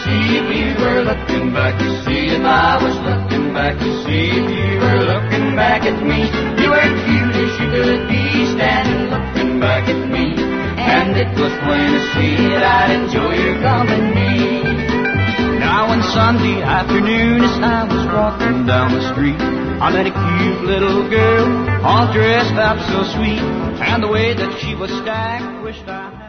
see if you were looking back to see if I was looking back to see if you were looking back at me. You were cute as you could be, standing looking back at me, and it was plain to see that I'd enjoy your company. Now one Sunday afternoon as I was walking down the street, I met a cute little girl, all dressed up so sweet, and the way that she was stacked, wished I